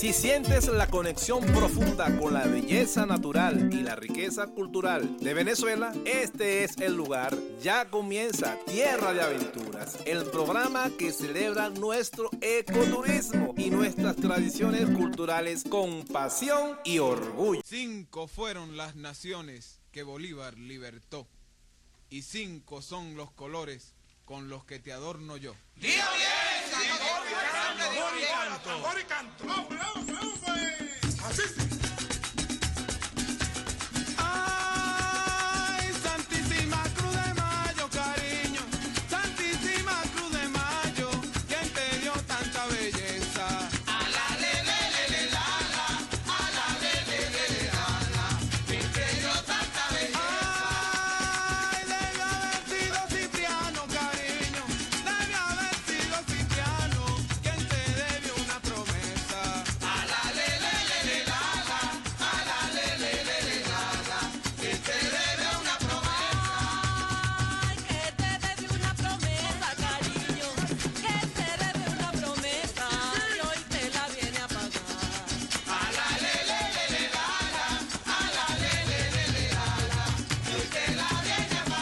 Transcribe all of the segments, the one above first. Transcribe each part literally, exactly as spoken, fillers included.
Si sientes la conexión profunda con la belleza natural y la riqueza cultural de Venezuela, este es el lugar. Ya comienza Tierra de Aventuras, el programa que celebra nuestro ecoturismo y nuestras tradiciones culturales con pasión y orgullo. Cinco fueron las naciones que Bolívar libertó, y cinco son los colores con los que te adorno yo. ¡Dios bien! ¡Tambor y canto! ¡Tambor y canto! ¡Vamos, vamos, vamos, pues! ¡Así sí! ¡Ay, Santísima Cruz de Mayo, cariño! ¡Santísima Cruz de Mayo! ¿Quién te dio tanta belleza? ¡A la le, le, le, le, la, la! ¡A la le, le, le, le, la, la! ¿Quién te dio tanta belleza? ¡Ay, debe haber sido Cipriano, cariño! ¡Debe haber sido Cipriano! ¿Quién te debió una promesa? ¡A la le, le, le, le, la, la! ¡A la le, le, le, le, la, la! ¿Quién te debe una promesa? Ay, que te debe una promesa, cariño, que te debe una promesa y hoy te la viene a pagar. ¡A la le, le, le, le, la, la! ¡A la le, le, le, le, la, la! ¡Hoy te la viene a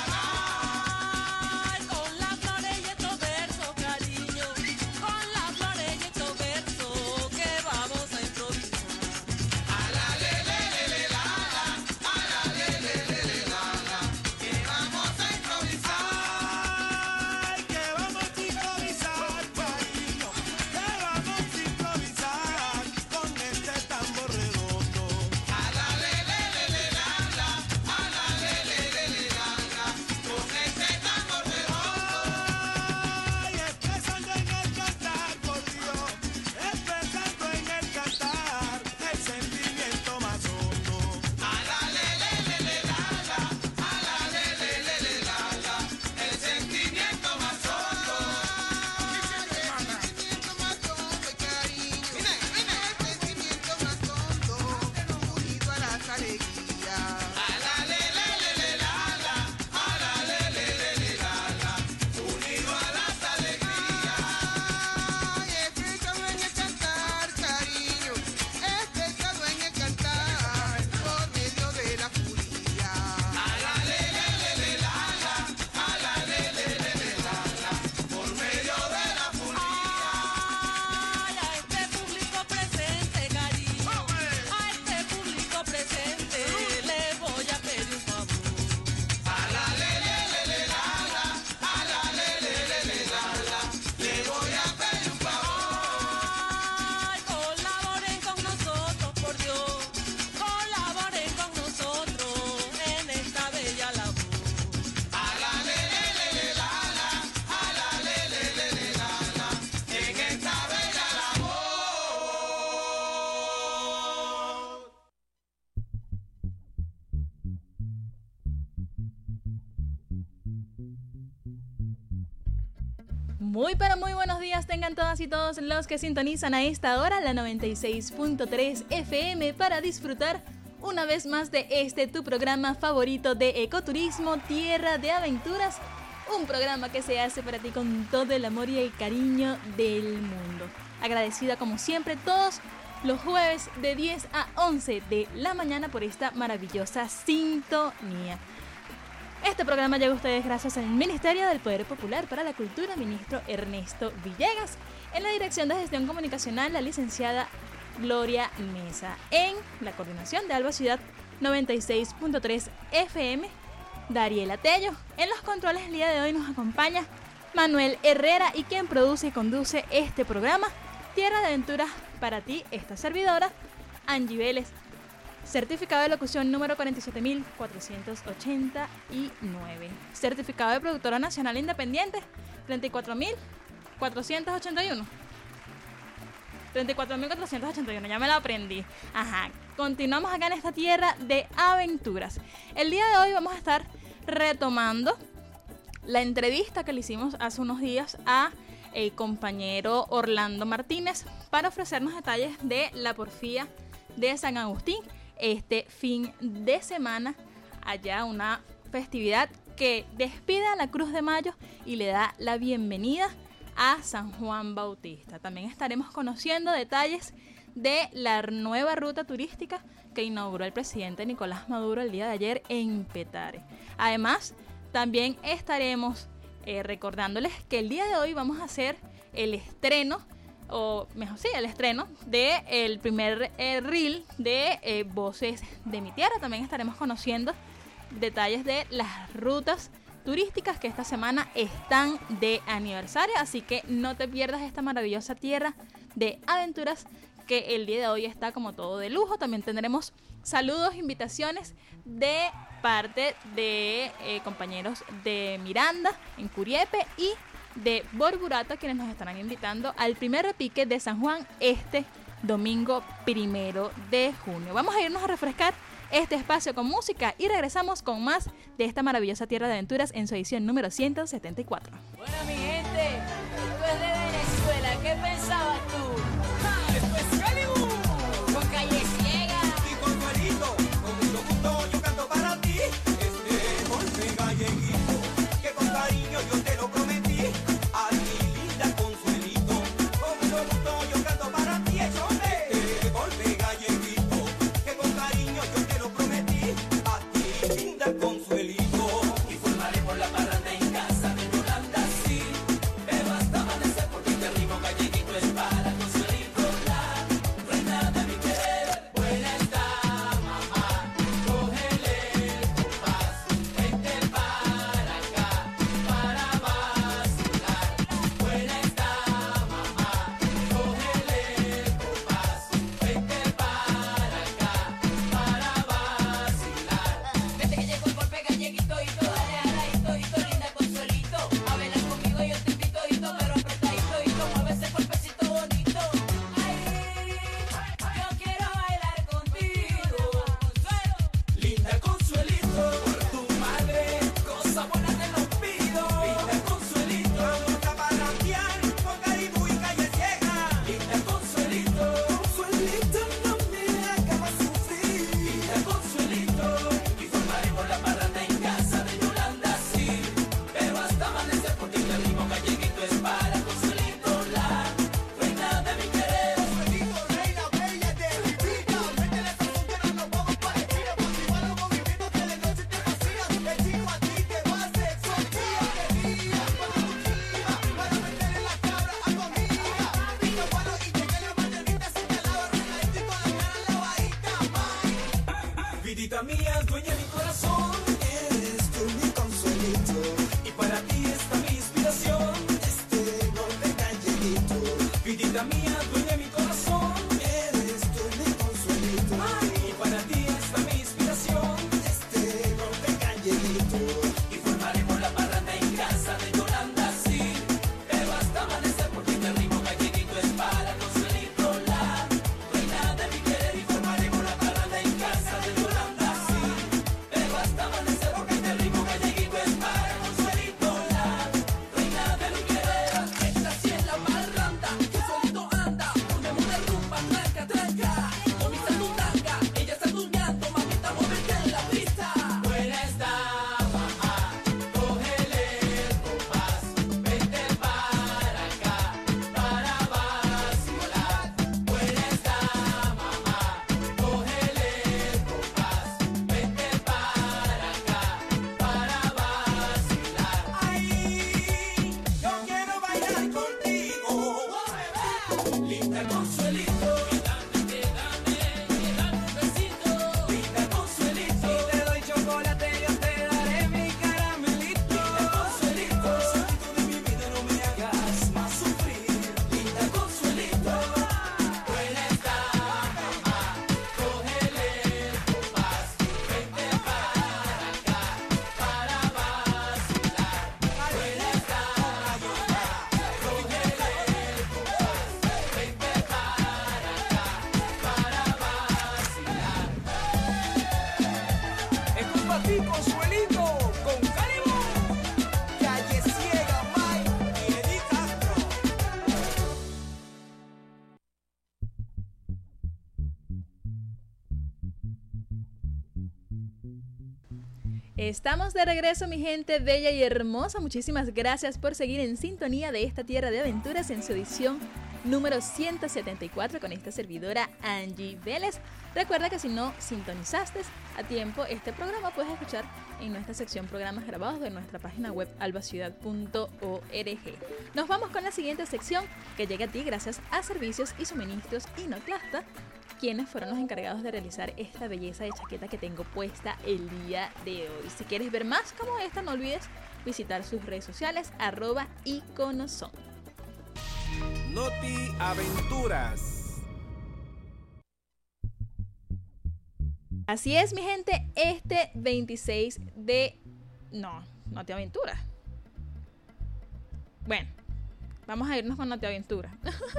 pagar! Ay, con las flores y estos versos, cariño, con las flores y estos versos que vamos a improvisar. ¡A la le, le, le, le, la, la! ¡A la le, le, le, le, la, la! ¡Que vamos a improvisar! ¡Ay, que vamos a improvisar, cariño! ¡Que vamos a improvisar con este tambor redondo! ¡A la le, le, le, le, la, la! ¡A la le, le, le, le, la, la! ¡Con ese tambor redondo! ¡Ay, expresando en el cantar, por Dios! ¡Expresando en el cantar el sentimiento más hondo! ¡A la le, le, le, le, la, la! ¡A la le, le, le, le, la, la! ¡El sentimiento más hondo! ¡El sentimiento más hondo, cariño! ¡Mira, mira! ¡El sentimiento más hondo! ¡Unido a las alegrías! ¡A la le, le, le, le, la, la! ¡A la le, le, le, le, la, la! ¡Unido a las alegrías! ¡Ay, expresado en el cantar, cariño! ¡Expresado en el cantar por medio de la furia! ¡A la le, le, le, le, la, la! ¡A la le, le, le, le, la, la! por medio de la furia! Ay, a este público presente, cariño, a este público presente le voy a pedir un favor. ¡A la le, le, le, le, la, la! ¡A la le, le, le, le, la, la! Le voy a pedir un favor. Ay, colaboren con nosotros, por Dios, colaboren con nosotros en esta bella labor. ¡A la le, le, le, le, la, la! ¡A la le, le, le, le, la, la! En esta bella labor. Muy pero muy buenos días tengan todas y todos los que sintonizan a esta hora la noventa y seis punto tres F M para disfrutar una vez más de este tu programa favorito de ecoturismo, Tierra de Aventuras, un programa que se hace para ti con todo el amor y el cariño del mundo. Agradecida como siempre todos los jueves de diez a once de la mañana por esta maravillosa sintonía. Este programa llega a ustedes gracias al Ministerio del Poder Popular para la Cultura, ministro Ernesto Villegas. En la dirección de gestión comunicacional, la licenciada Gloria Mesa. En la coordinación de Alba Ciudad noventa y seis punto tres F M, Dariela Tello. En los controles el día de hoy nos acompaña Manuel Herrera y quien produce y conduce este programa, Tierra de Aventuras para ti, esta servidora, Angie Vélez. Certificado de locución número cuarenta y siete mil cuatrocientos ochenta y nueve. Certificado de productora nacional independiente treinta y cuatro mil cuatrocientos ochenta y uno. treinta y cuatro mil cuatrocientos ochenta y uno, ya me la aprendí. Ajá, continuamos acá en esta tierra de aventuras. El día de hoy vamos a estar retomando la entrevista que le hicimos hace unos días a el compañero Orlando Martínez para ofrecernos detalles de la porfía de San Agustín este fin de semana, allá una festividad que despide a la Cruz de Mayo y le da la bienvenida a San Juan Bautista. También estaremos conociendo detalles de la nueva ruta turística que inauguró el presidente Nicolás Maduro el día de ayer en Petare. Además, también estaremos eh, recordándoles que el día de hoy vamos a hacer el estreno, o mejor sí, el estreno de el primer eh, reel de eh, Voces de mi Tierra. También estaremos conociendo detalles de las rutas turísticas que esta semana están de aniversario, así que no te pierdas esta maravillosa tierra de aventuras que el día de hoy está como todo de lujo. También tendremos saludos, invitaciones de parte de eh, compañeros de Miranda en Curiepe y de Borburata, quienes nos estarán invitando al primer repique de San Juan este domingo primero de junio. Vamos a irnos a refrescar este espacio con música y regresamos con más de esta maravillosa tierra de aventuras en su edición número ciento setenta y cuatro. Bueno, mi gente, tú eres de Venezuela, ¿qué pensabas tú? ¡Ja! ¡Esto es Hollywood! Con Calle Ciega Y con Juanito, con mucho gusto yo canto para ti. Este golpe galleguito, que con cariño yo te lo prometí. A mi linda Consuelito, con mucho gusto yo canto para ti. Este golpe galleguito, que con cariño yo te lo prometí. A ti, linda Consuelito. Y formaremos la parranda en casa de Yolanda, sí. Pero hasta amanecer porque este ritmo galleguito es para Consuelito, la reina de mi querer. Buena está, mamá, cógele el compás, vente para acá, para vacilar. Buena está, mamá, cógele el compás, vente para acá, para vacilar. Desde que llegó el golpe galleguito y todo, dale aradito y todo, linda Consuelito. A bailar conmigo yo te invito y todo, pero apretadito y todo, mueve ese cuerpecito bonito. Ay, yo quiero bailar contigo, Consuelo. Linda Consuelito, por tu madre, cosa buena te lo pido. Linda Consuelito, vamos a parrandear con Caribú y Calle Ciega. Linda Consuelito, Consuelito no me hagas sufrir. Linda Consuelito, y formaremos la parranda en casa de Yolanda, sí. Pero hasta amanecer porque este ritmo galleguito es para Consuelito, la reina de mi querer. Consuelito, reina bella de mi vida, métele sazón que no nos vamos para esquina, motivar los movimientos que de noche te fascinan. El chico a ti te va a hacer sofía, querida, cuando tú quieras, para meterle la cabra a tu amiga. Pica bueno y llegué la mañanita sin te lava, regadito y con la cara lavadita, ma. Vidita mía, dueña de mi corazón, eres tú mi Consuelito, y para ti está mi inspiración, este golpe galleguito. Vidita mía, dueña de mi corazón, eres tú mi Consuelito, y para ti está mi inspiración, este golpe galleguito. Y formaremos la parranda en casa de Yolanda, sí, pero hasta amanecer porque este ritmo galleguito es para Consuelito, la reina de mi querer. Y formaremos la parranda en casa de Yolanda, sí, pero hasta amanecer porque este ritmo galleguito es para Consuelito, la reina de mi querer. Esta sí es la parranda, Consuelito anda, ponemos de rumba, tranca, tranca. Con mi sandunga, ella está tuñando, mamita, muévete en la pista. Buena está, mamá, cógele el compás, vente para acá, para vacilar. Buena está, mamá, cógele el compás, vente para acá, para vacilar. Ay, yo quiero bailar contigo, linda Consuelito, y dame, que dame, que dame un besito, linda Consuelito. Si te doy chocolate yo te daré mi caramelito, linda Consuelito. Santo de mi vida no me hagas más sufrir, linda Consuelito. Buena está, mamá, cógele el compás, vente para acá, para vacilar. Buena está, mamá, cógele el compás, vente para acá, para vacilar. Es culpa ti, Consuelito, con Caribú, Calle Ciega, Mike y Eddie Castro. Estamos de regreso, mi gente bella y hermosa. Muchísimas gracias por seguir en sintonía de esta tierra de aventuras en su edición número ciento setenta y cuatro con esta servidora Angie Vélez. Recuerda que si no sintonizaste a tiempo este programa, puedes escuchar en nuestra sección programas grabados de nuestra página web albaciudad punto org. Nos vamos con la siguiente sección que llega a ti gracias a Servicios y Suministros Inoclasta, quienes fueron los encargados de realizar esta belleza de chaqueta que tengo puesta el día de hoy. Si quieres ver más como esta, no olvides visitar sus redes sociales, arroba iconoson. Noti Aventuras. Así es, mi gente, este veintiséis de... No, Noti Aventura. Bueno, vamos a irnos con Noti Aventura.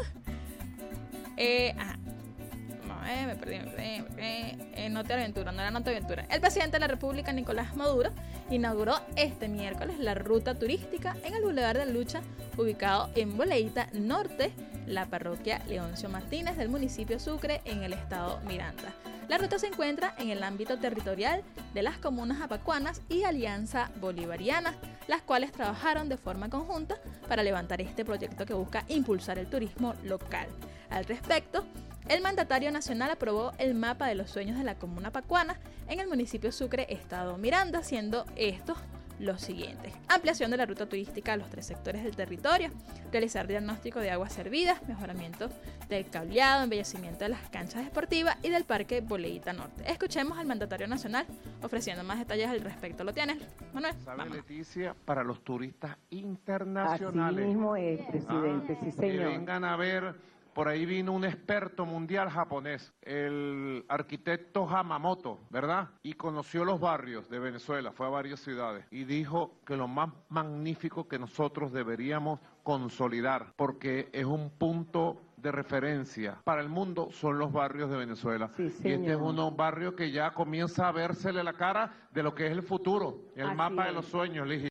eh, ajá. No, eh, me perdí, me perdí, me perdí. Eh, Noti Aventura, no era Noti Aventura. El presidente de la República, Nicolás Maduro, inauguró este miércoles la ruta turística en el Boulevard de la Lucha, ubicado en Boleíta Norte, la parroquia Leoncio Martínez del municipio Sucre, en el estado Miranda. La ruta se encuentra en el ámbito territorial de las comunas apacuanas y Alianza Bolivariana, las cuales trabajaron de forma conjunta para levantar este proyecto que busca impulsar el turismo local. Al respecto, el mandatario nacional aprobó el mapa de los sueños de la comuna apacuana en el municipio Sucre, estado Miranda, siendo estos los siguientes: ampliación de la ruta turística a los tres sectores del territorio, realizar diagnóstico de aguas servidas, mejoramiento del cableado, embellecimiento de las canchas deportivas y del parque Boleíta Norte. Escuchemos al mandatario nacional ofreciendo más detalles al respecto. ¿Lo tienes, Manuel? ¿Sabe, Vamos. Leticia? Para los turistas internacionales. Así mismo es, presidente, Ah, sí Que señor. vengan a ver. Por ahí vino un experto mundial japonés, el arquitecto Hamamoto, ¿verdad? Y conoció los barrios de Venezuela, fue a varias ciudades y dijo que lo más magnífico que nosotros deberíamos consolidar, porque es un punto de referencia para el mundo, son los barrios de Venezuela. Sí, y este es señor. un barrio que ya comienza a vérsele la cara de lo que es el futuro, el Así mapa de es. los sueños, Ligia.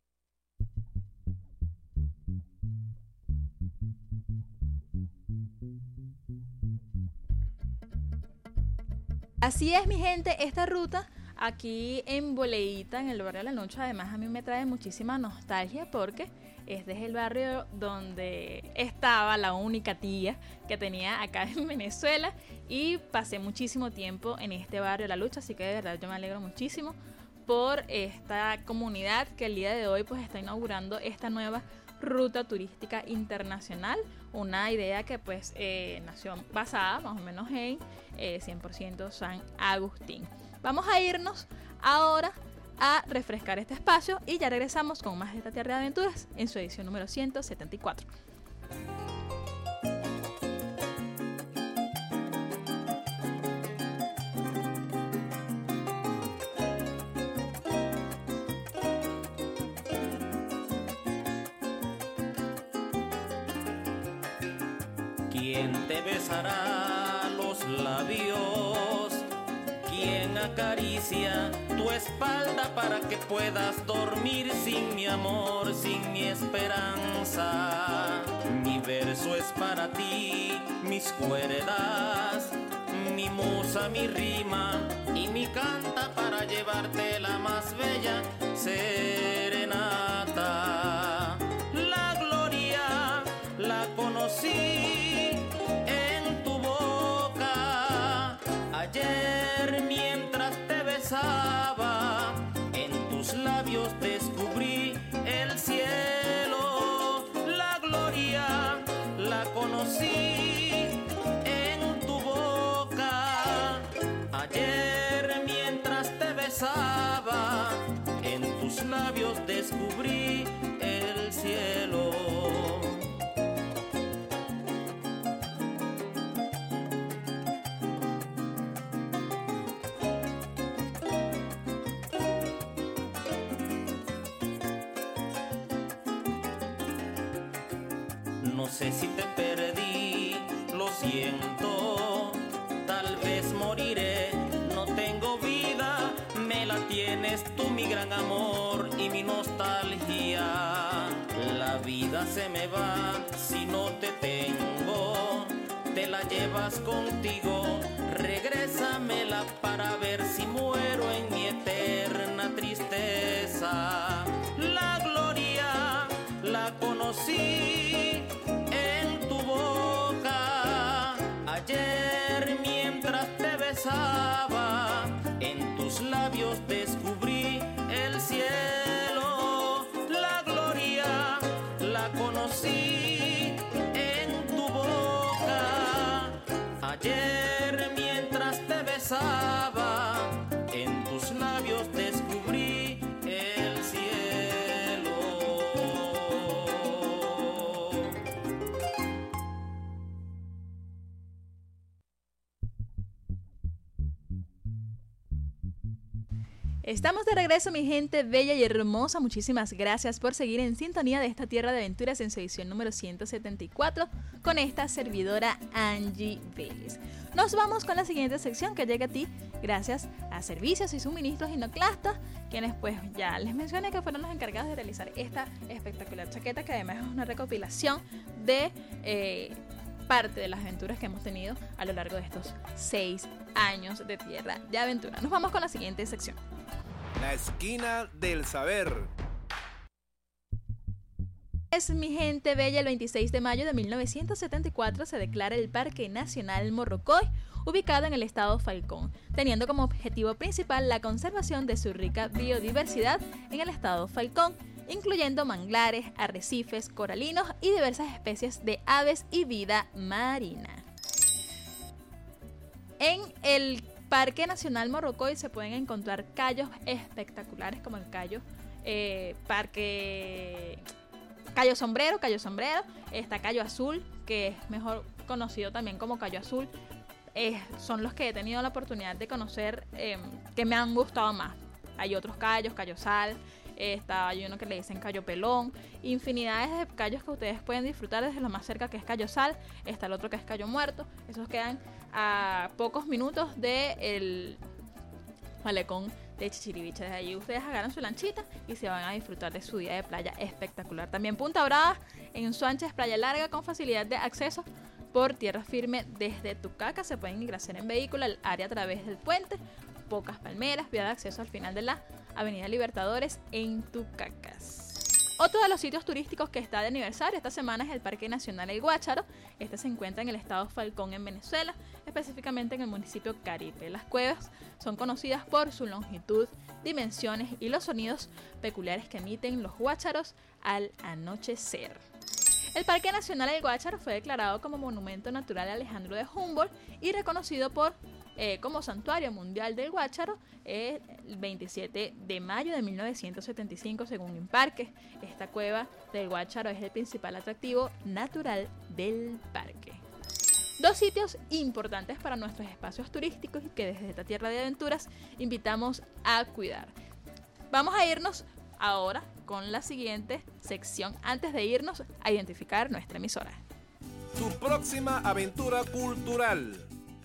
Así es, mi gente, esta ruta aquí en Boleíta, en el barrio de La Noche, además a mí me trae muchísima nostalgia porque este es el barrio donde estaba la única tía que tenía acá en Venezuela y pasé muchísimo tiempo en este barrio de La Lucha, así que de verdad yo me alegro muchísimo por esta comunidad que el día de hoy pues está inaugurando esta nueva ruta turística internacional, una idea que pues eh, nació basada más o menos en eh, cien por ciento San Agustín. Vamos a irnos ahora a refrescar este espacio y ya regresamos con más de esta Tierra de Aventuras en su edición número ciento setenta y cuatro. ¿Quién te besará los labios? ¿Quién acaricia tu espalda para que puedas dormir sin mi amor, sin mi esperanza? Mi verso es para ti, mis cuerdas, mi musa, mi rima y mi canta para llevarte la más bella serenata. La gloria la conocí en tu boca ayer mientras te besaba, en tus labios descubrí el cielo. La gloria la conocí en tu boca ayer mientras te besaba, en tus labios descubrí el cielo. No sé si te perdí, lo siento, tal vez moriré, no tengo vida, me la tienes tú mi gran amor y mi nostalgia. La vida se me va si no te tengo, te la llevas contigo, regrésamela para ver si muero en mi eterna tristeza. La gloria la conocí en tu boca besaba, en tus labios descubrí el cielo. La gloria la conocí en tu boca. Ayer mientras te besaba, en tus labios descubrí el cielo. Estamos de regreso, mi gente bella y hermosa. Muchísimas gracias por seguir en sintonía de esta tierra de aventuras en su edición número ciento setenta y cuatro con esta servidora Angie Vélez. Nos vamos con la siguiente sección que llega a ti gracias a Servicios y Suministros Inoclastas, quienes pues ya les mencioné que fueron los encargados de realizar esta espectacular chaqueta, que además es una recopilación de eh, parte de las aventuras que hemos tenido a lo largo de estos seis años de tierra de aventura. Nos vamos con la siguiente sección. La esquina del saber. Es mi gente bella, el veintiséis de mayo de mil novecientos setenta y cuatro se declara el Parque Nacional Morrocoy, ubicado en el estado Falcón, teniendo como objetivo principal la conservación de su rica biodiversidad en el estado Falcón, incluyendo manglares, arrecifes, coralinos y diversas especies de aves y vida marina. En el Parque Nacional Morrocoy se pueden encontrar cayos espectaculares como el Cayo eh, Parque Cayo Sombrero, Cayo Sombrero, está Cayo Azul, que es mejor conocido también como Cayo Azul. Eh, son los que he tenido la oportunidad de conocer, eh, que me han gustado más. Hay otros cayos, Cayo Sal, eh, está, hay uno que le dicen Cayo Pelón, infinidades de cayos que ustedes pueden disfrutar desde lo más cerca, que es Cayo Sal. Está el otro que es Cayo Muerto. Esos quedan a pocos minutos del malecón de Chichiriviche. Desde allí ustedes agarran su lanchita y se van a disfrutar de su día de playa espectacular. También Punta Brava, en su ancha es playa larga con facilidad de acceso por tierra firme desde Tucaca. Se pueden ingresar en vehículo al área a través del puente, pocas palmeras, vía de acceso al final de la Avenida Libertadores en Tucacas. Otro de los sitios turísticos que está de aniversario esta semana es el Parque Nacional El Guácharo. Este se encuentra en el estado Falcón, en Venezuela, específicamente en el municipio Caripe. Las cuevas son conocidas por su longitud, dimensiones y los sonidos peculiares que emiten los guácharos al anochecer. El Parque Nacional El Guácharo fue declarado como Monumento Natural Alejandro de Humboldt y reconocido por Eh, como Santuario Mundial del Guácharo eh, el veintisiete de mayo de mil novecientos setenta y cinco, según Imparque. Esta cueva del Guácharo es el principal atractivo natural del parque. Dos sitios importantes para nuestros espacios turísticos y que desde esta tierra de aventuras invitamos a cuidar. Vamos a irnos ahora con la siguiente sección antes de irnos a identificar nuestra emisora. Tu próxima aventura cultural.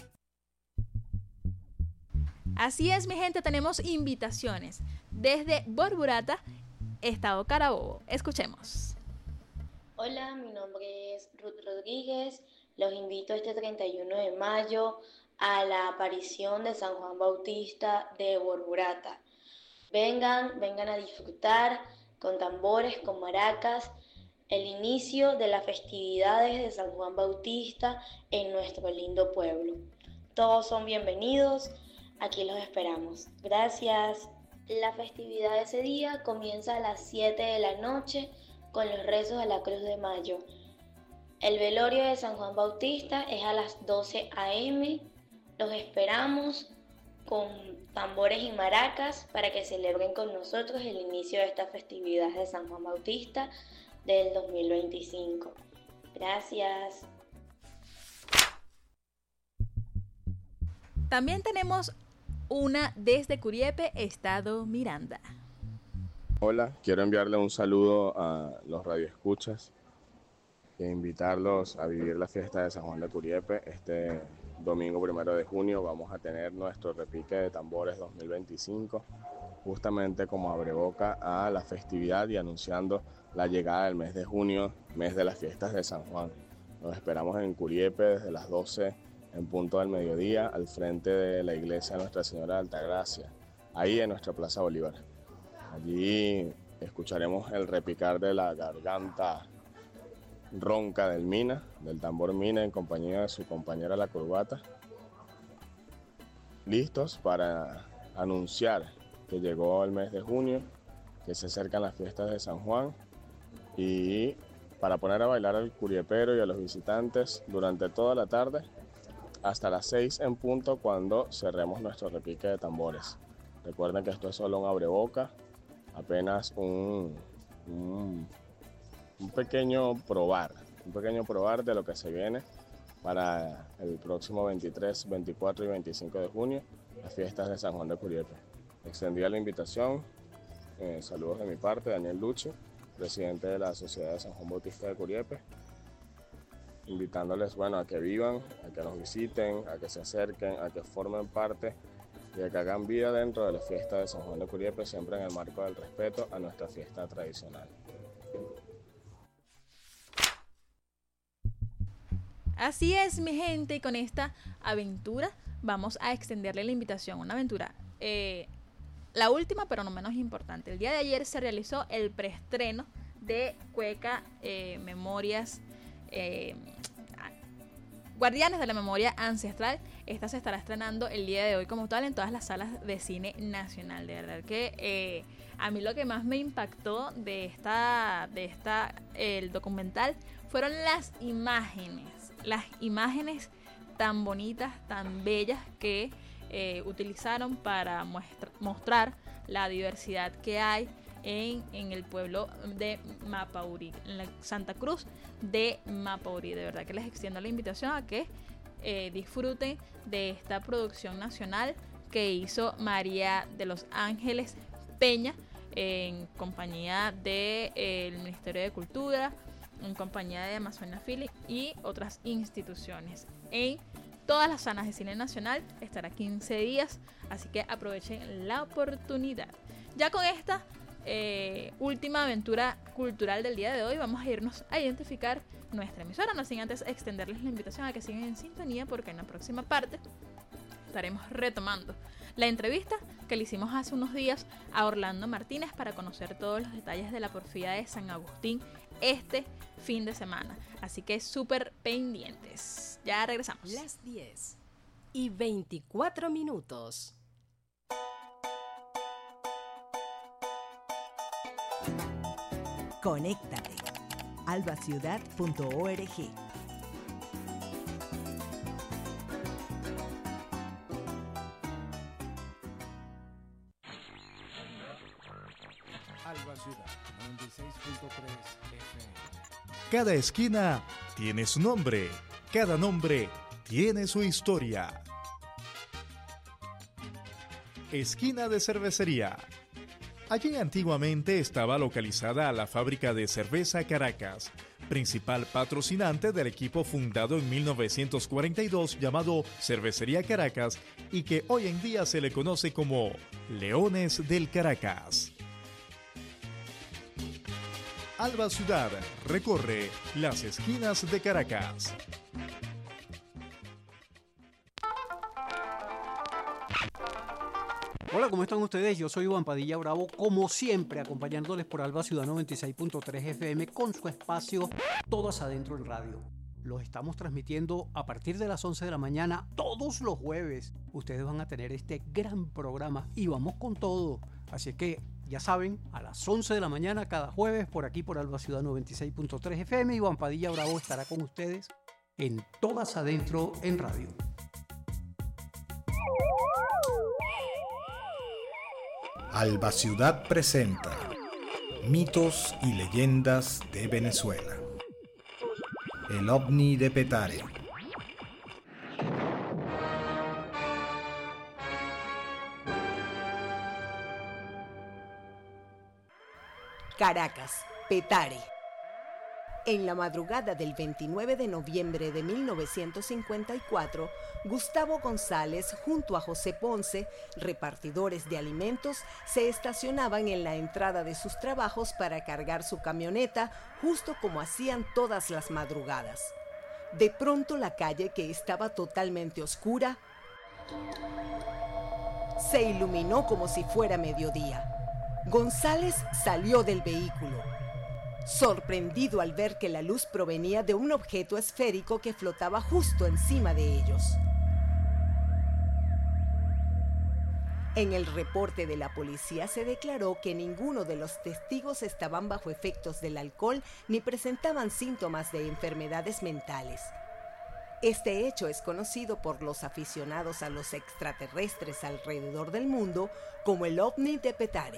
Así es, mi gente, tenemos invitaciones desde Borburata, estado Carabobo. Escuchemos. Hola, mi nombre es Ruth Rodríguez. Los invito este treinta y uno de mayo a la aparición de San Juan Bautista de Borburata. Vengan, vengan a disfrutar con tambores, con maracas, el inicio de las festividades de San Juan Bautista en nuestro lindo pueblo. Todos son bienvenidos. Aquí los esperamos. Gracias. La festividad de ese día comienza a las siete de la noche con los rezos a la Cruz de Mayo. El velorio de San Juan Bautista es a las doce a eme. Los esperamos con tambores y maracas para que celebren con nosotros el inicio de esta festividad de San Juan Bautista del dos mil veinticinco. Gracias. También tenemos una desde Curiepe, estado Miranda. Hola, quiero enviarle un saludo a los radioescuchas e invitarlos a vivir la fiesta de San Juan de Curiepe. Este domingo primero de junio vamos a tener nuestro repique de tambores dos mil veinticinco, justamente como abreboca a la festividad y anunciando la llegada del mes de junio, mes de las fiestas de San Juan. Nos esperamos en Curiepe desde las doce en punto del mediodía, al frente de la iglesia Nuestra Señora de Altagracia, ahí en nuestra Plaza Bolívar. Allí escucharemos el repicar de la garganta ronca del Mina, del tambor Mina, en compañía de su compañera la Corbata. listos para anunciar que llegó el mes de junio, que se acercan las fiestas de San Juan y para poner a bailar al curiepero y a los visitantes durante toda la tarde hasta las seis en punto cuando cerremos nuestro repique de tambores. Recuerden que esto es solo un abreboca, apenas un, un, un pequeño probar, un pequeño probar de lo que se viene para el próximo veintitrés, veinticuatro y veinticinco de junio, las fiestas de San Juan de Curiepe. Extendía la invitación, eh, saludos de mi parte, Daniel Lucho, presidente de la Sociedad de San Juan Bautista de Curiepe, invitándoles bueno, a que vivan, a que nos visiten, a que se acerquen, a que formen parte y a que hagan vida dentro de la fiesta de San Juan de Curiepe, siempre en el marco del respeto a nuestra fiesta tradicional. Así es, mi gente, y con esta aventura vamos a extenderle la invitación, una aventura, eh, la última pero no menos importante. El día de ayer se realizó el preestreno de Cueca eh, Memorias, eh, Guardianes de la Memoria Ancestral. Esta se estará estrenando el día de hoy como tal en todas las salas de cine nacional. De verdad que eh, a mí lo que más me impactó de esta, de esta el documental fueron las imágenes, las imágenes tan bonitas, tan bellas que eh, utilizaron para muestra, mostrar la diversidad que hay en, en el pueblo de Mapaurí, en la Santa Cruz de Mapaurí. De verdad que les extiendo la invitación a que eh, disfruten de esta producción nacional que hizo María de los Ángeles Peña en compañía del de, eh, Ministerio de Cultura, en compañía de Amazonia Philly y otras instituciones. En todas las salas de cine nacional estará quince días, así que aprovechen la oportunidad. Ya con esta eh, última aventura cultural del día de hoy vamos a irnos a identificar nuestra emisora, no sin antes extenderles la invitación a que sigan en sintonía, porque en la próxima parte estaremos retomando la entrevista que le hicimos hace unos días a Orlando Martínez para conocer todos los detalles de la porfía de San Agustín este fin de semana. Así que súper pendientes. Ya regresamos. Las diez y veinticuatro minutos. Conéctate. alba ciudad punto org. Alba Ciudad noventa y seis punto tres F M. Cada esquina tiene su nombre, cada nombre tiene su historia. Esquina de cervecería. Allí antiguamente estaba localizada la fábrica de cerveza Caracas, principal patrocinante del equipo fundado en mil novecientos cuarenta y dos llamado Cervecería Caracas y que hoy en día se le conoce como Leones del Caracas. Alba Ciudad recorre las esquinas de Caracas. Hola, ¿cómo están ustedes? Yo soy Iván Padilla Bravo, como siempre, acompañándoles por Alba Ciudad noventa y seis punto tres F M con su espacio Todas Adentro en Radio. Los estamos transmitiendo a partir de las once de la mañana todos los jueves. Ustedes van a tener este gran programa y vamos con todo. Así que ya saben, a las once de la mañana cada jueves por aquí por Alba Ciudad noventa y seis punto tres F M. Iván Padilla Bravo estará con ustedes en Todas Adentro en Radio. Alba Ciudad presenta Mitos y leyendas de Venezuela. El ovni de Petare. Caracas, Petare. En la madrugada del veintinueve de noviembre de mil novecientos cincuenta y cuatro, Gustavo González junto a José Ponce, repartidores de alimentos, se estacionaban en la entrada de sus trabajos para cargar su camioneta, justo como hacían todas las madrugadas. De pronto la calle, que estaba totalmente oscura, se iluminó como si fuera mediodía. González salió del vehículo, sorprendido al ver que la luz provenía de un objeto esférico que flotaba justo encima de ellos. En el reporte de la policía se declaró que ninguno de los testigos estaban bajo efectos del alcohol ni presentaban síntomas de enfermedades mentales. Este hecho es conocido por los aficionados a los extraterrestres alrededor del mundo como el ovni de Petare.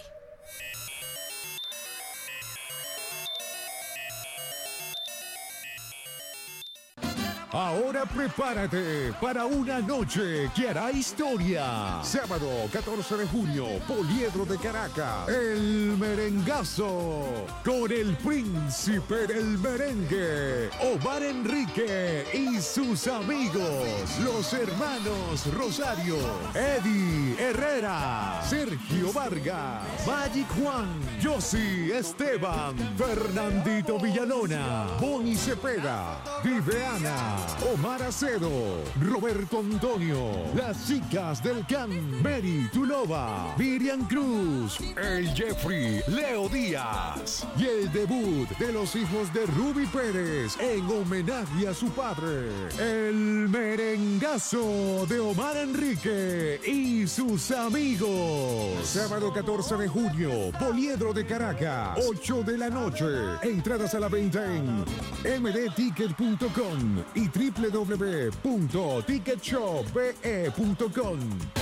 Ahora prepárate para una noche que hará historia. Sábado catorce de junio, Poliedro de Caracas, El Merengazo, con el príncipe del merengue, Omar Enrique y sus amigos, los hermanos Rosario, Eddie Herrera, Sergio Vargas, Magic Juan, Yossi Esteban, Fernandito Villalona, Boni Cepeda, Viveana, Omar Acedo, Roberto Antonio, las chicas del Can, Mary Tulova, Miriam Cruz, el Jeffrey, Leo Díaz y el debut de los hijos de Ruby Pérez en homenaje a su padre, el Merengazo de Omar Enrique y sus amigos. Sábado catorce de junio, Poliedro de Caracas, ocho de la noche. Entradas a la venta en m d ticket punto com y w w w punto ticket shop b e punto com.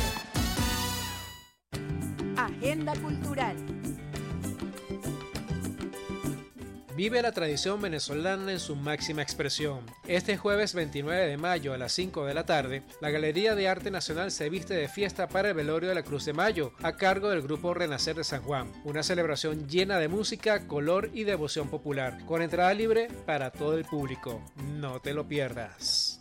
Agenda cultural. Vive la tradición venezolana en su máxima expresión. Este jueves veintinueve de mayo a las cinco de la tarde, la Galería de Arte Nacional se viste de fiesta para el velorio de la Cruz de Mayo, a cargo del grupo Renacer de San Juan. Una celebración llena de música, color y devoción popular, con entrada libre para todo el público. No te lo pierdas.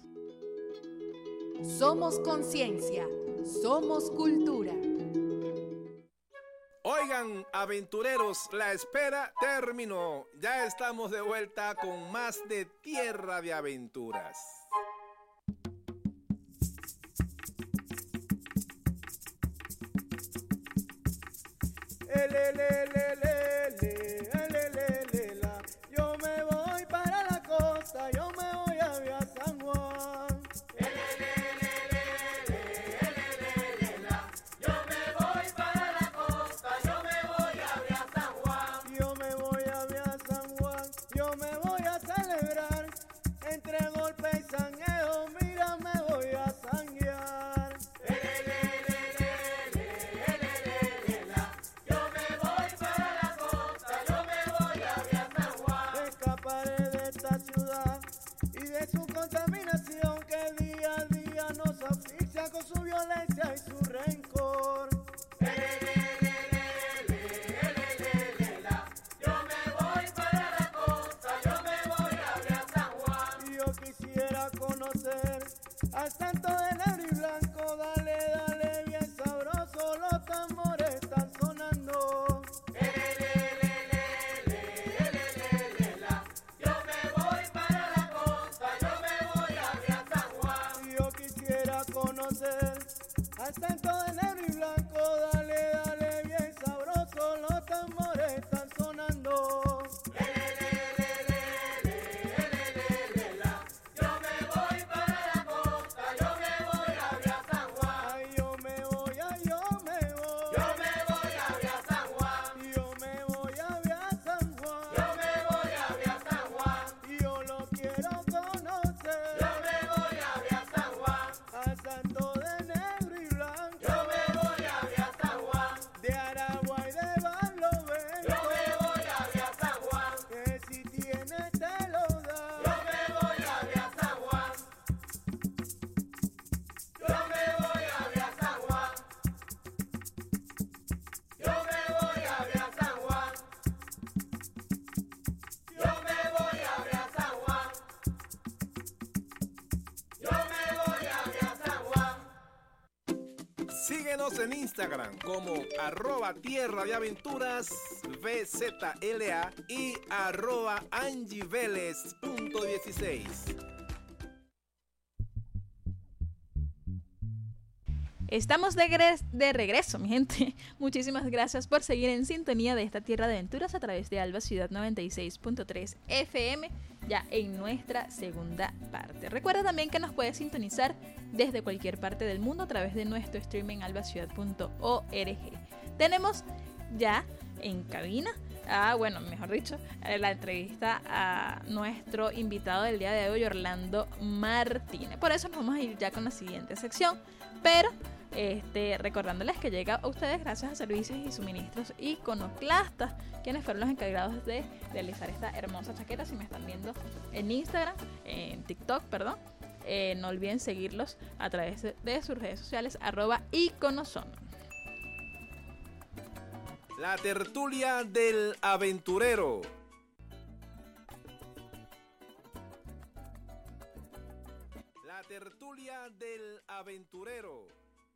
Somos conciencia, somos cultura. Oigan, aventureros, la espera terminó. Ya estamos de vuelta con más de Tierra de Aventuras. Ele, le, le, le, le, ele, le, le, la. Yo me voy para la costa, yo me voy a Via San Juan. Ele, le, le, le, le, ele, le, le, la. Yo me voy para la costa, yo me voy a Via San Juan. Yo me voy a Via San Juan, yo me voy a celebrar. Entre golpe y sangueo, mira, me voy a sanguear. Ele, le, le, le, le, ele, le, le, la. Yo me voy para la costa, yo me voy a Via San Juan. Escaparé de esta ciudad y de su contaminación que día a día nos asfixia con su violencia y su rencor. Ele, le, le, le, ele, le, le, la. Yo me voy para la costa, yo me voy a Via San Juan. Y yo quisiera conocer al santo de negro y blanco, dale, dale bien sabroso, los tambores están sonando. Ele, le, le, le, ele, le, le, la. Yo me voy para la costa, yo me voy a Via San Juan. Y yo quisiera conocer al santo de negro y blanco, dale, dale bien sabroso, los tambores están sonando. Ele, le, le, le, ele, le, le, la. Yo me voy para la costa, yo me voy a Via San Juan. Ay, yo me voy, ay, yo me voy. Yo me voy a Via San Juan. Yo me voy a Via San Juan. Yo me voy a Via San Juan. Yo lo quiero conocer. Yo me voy a Via San Juan. Al santo de negro y blanco. Yo me voy a Via San Juan. De Aragua y de Barlovento. Yo me voy a Via San Juan. Que si tienes te lo da. Yo me voy a Via San Juan. Yo me voy a Via San Juan. Yo me voy a Via San Juan. Yo me voy a Via San Juan. Yo me voy a Via San Juan. Síguenos en Instagram como arroba Tierra de Aventuras V Z L A y arroba Angie Vélez punto dieciséis. Estamos de, gres- de regreso, mi gente. Muchísimas gracias por seguir en sintonía de esta Tierra de Aventuras a través de Alba Ciudad noventa y seis punto tres F M, ya en nuestra segunda parte. Recuerda también que nos puedes sintonizar desde cualquier parte del mundo a través de nuestro streaming albaciudad punto org. Tenemos ya en cabina, ah, bueno, mejor dicho, la entrevista a nuestro invitado del día de hoy, Orlando Martínez. Por eso nos vamos a ir ya con la siguiente sección, pero este, recordándoles que llega a ustedes gracias a Servicios y Suministros Iconoclastas, quienes fueron los encargados de realizar esta hermosa chaqueta. Si me están viendo en Instagram, en TikTok, perdón, eh, no olviden seguirlos a través de sus redes sociales, arroba Iconoson. La tertulia del aventurero. La tertulia del aventurero.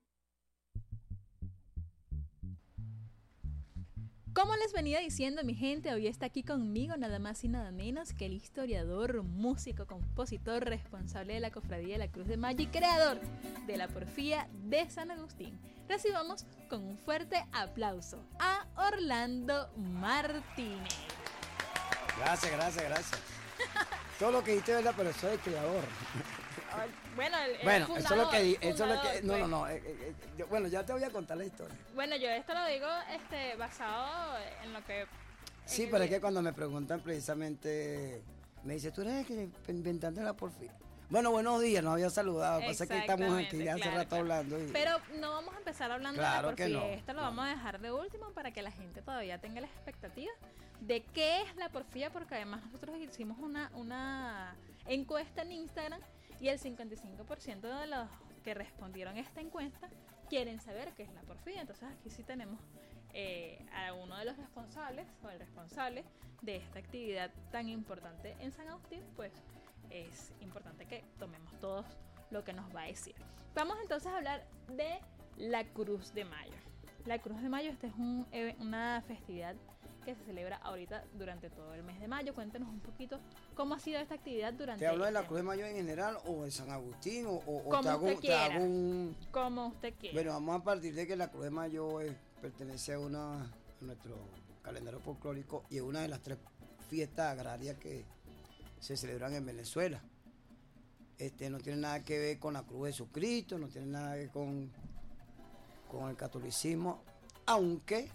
Como les venía diciendo, mi gente, hoy está aquí conmigo nada más y nada menos que el historiador, músico, compositor, responsable de la Cofradía de la Cruz de Mayo y creador de la Porfía de San Agustín. Recibamos con un fuerte aplauso a Orlando Martínez. Gracias, gracias, gracias. Todo lo que dijiste es verdad, pero soy el creador. Bueno, el, el bueno fundador, eso es lo que di- eso es lo fundador, que no pues. no no eh, eh, yo- bueno, ya te voy a contar la historia. Bueno, yo esto lo digo este, basado en lo que... Sí, en pero el- es que cuando me preguntan precisamente me dice, "¿Tú eres el que inventando la porfía?" Bueno, buenos días, nos había saludado, pasa que estamos aquí ya hace Exactamente, rato claro, hablando y Pero no vamos a empezar hablando Claro de que la porfía. no, Esto lo vamos a dejar de último para que la gente todavía tenga la expectativa de qué es la porfía, porque además nosotros hicimos una, una encuesta en Instagram y el cincuenta y cinco por ciento de los que respondieron a esta encuesta quieren saber qué es la porfía. Entonces aquí sí tenemos eh, a uno de los responsables o el responsable de esta actividad tan importante en San Agustín, pues es importante que tomemos todos lo que nos va a decir. Vamos entonces a hablar de la Cruz de Mayo. La Cruz de Mayo, esta es un, eh, una festividad que se celebra ahorita durante todo el mes de mayo. Cuéntenos un poquito cómo ha sido esta actividad durante... ¿te hablo de la este Cruz de Mayo en general o de San Agustín o, o- o Como te hago, usted te hago quiera. un Como usted quiera. Bueno, vamos a partir de que la Cruz de Mayo eh, pertenece a, una, a nuestro calendario folclórico y es una de las tres fiestas agrarias que se celebran en Venezuela. Este, no tiene nada que ver con la Cruz de Jesucristo, no tiene nada que ver con, con el catolicismo, aunque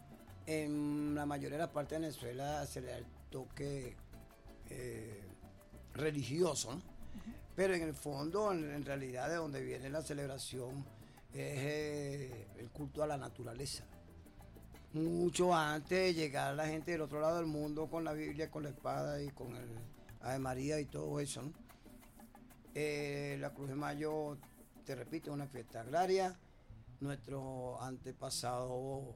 en la mayoría de las partes de Venezuela se le da el toque eh, religioso, ¿no? Pero en el fondo, en, en realidad, de donde viene la celebración es eh, el culto a la naturaleza. Mucho antes de llegar la gente del otro lado del mundo con la Biblia, con la espada y con el Ave María y todo eso, ¿no? Eh, la Cruz de Mayo, te repito, es una fiesta agraria. Nuestro antepasado,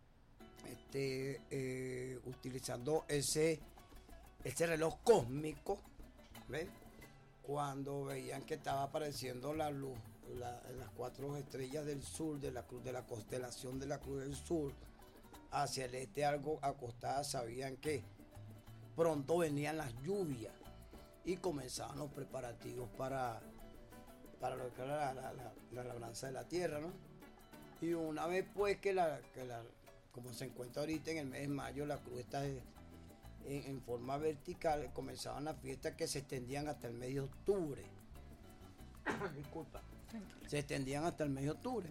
este, eh, utilizando ese, ese reloj cósmico, ¿ves? Cuando veían que estaba apareciendo la luz, la- las cuatro estrellas del sur, de la cruz, de la constelación de la Cruz del Sur, hacia el este algo acostada, sabían que pronto venían las lluvias y comenzaban los preparativos para, para lo que era la, la- la- la labranza de la tierra, ¿no? Y una vez pues que la, que la, como se encuentra ahorita en el mes de mayo, la cruz está en, en forma vertical, comenzaban las fiestas que se extendían hasta el mes de octubre. Disculpa. Se extendían hasta el mes de octubre.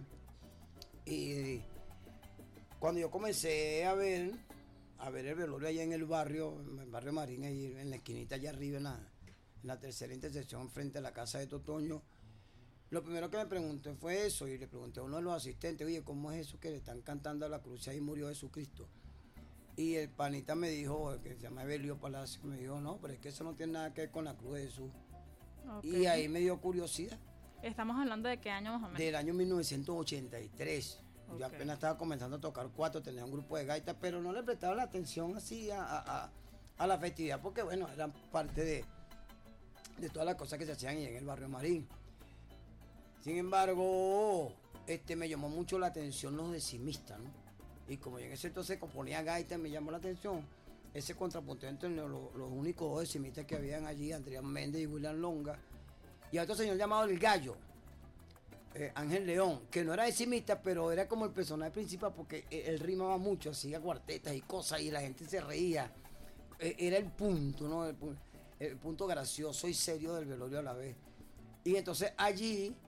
Y cuando yo comencé a ver, a ver el velorio allá en el barrio, en el barrio Marín, ahí en la esquinita allá arriba, en la, en la tercera intersección frente a la casa de Totoño, lo primero que me pregunté fue eso, y le pregunté a uno de los asistentes, oye, ¿cómo es eso que le están cantando a la cruz y ahí murió Jesucristo? Y el panita me dijo, que se llama Evelio Palacio, me dijo, no, pero es que eso no tiene nada que ver con la cruz de Jesús. Ok. Y ahí me dio curiosidad. Estamos hablando de qué año más o menos. Del año mil novecientos ochenta y tres. Yo Ok. apenas estaba comenzando a tocar cuatro, tenía un grupo de gaitas, pero no le prestaba la atención así a, a- a- a la festividad, porque bueno, eran parte de, de todas las cosas que se hacían ahí en el barrio Marín. Sin embargo, este, me llamó mucho la atención los decimistas, ¿no? Y como yo en ese entonces componía gaitas, me llamó la atención ese contrapunto entre los, los únicos dos decimistas que habían allí, Adrián Méndez y William Longa, y a otro señor llamado El Gallo, eh, Ángel León, que no era decimista, pero era como el personaje principal porque él, él rimaba mucho, hacía cuartetas y cosas y la gente se reía. Eh, era el punto, ¿no? El, pu- el punto gracioso y serio del velorio a la vez. Y entonces allí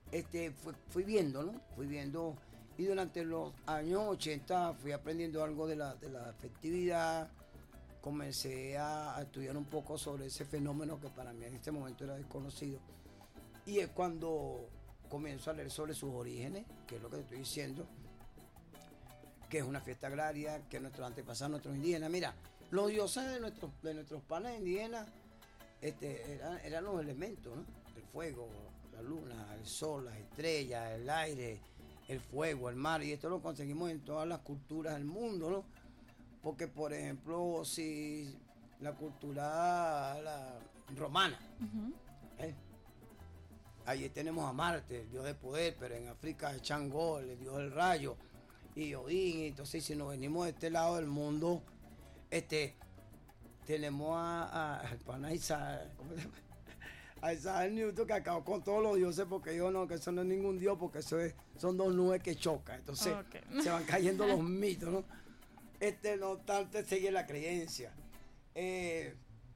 este, fui, fui viendo, ¿no? Fui viendo, y durante los años ochenta fui aprendiendo algo de la, de la festividad, comencé a, a estudiar un poco sobre ese fenómeno que para mí en este momento era desconocido. Y es cuando comienzo a leer sobre sus orígenes, que es lo que te estoy diciendo, que es una fiesta agraria, que nuestros antepasados, nuestros indígenas, mira, los dioses de nuestros, de nuestros panes indígenas este, eran, eran los elementos, ¿no? El fuego, la luna, el sol, las estrellas, el aire, el fuego, el mar, y esto lo conseguimos en todas las culturas del mundo, ¿no? Porque, por ejemplo, si la cultura la romana, Ujú. ¿eh? Allí tenemos a Marte, el dios del poder, pero en África es Changó, el dios del rayo, y Odín. Entonces, si nos venimos de este lado del mundo, este, tenemos a, a, al pana Isaac, ¿cómo se llama? A Isaac Newton, que acabó con todos los dioses, porque yo no, que eso no es ningún dios, porque eso es, son dos nubes que chocan. Entonces, Ok. se van cayendo los mitos, ¿no? Este, no obstante, sigue la creencia. Eh,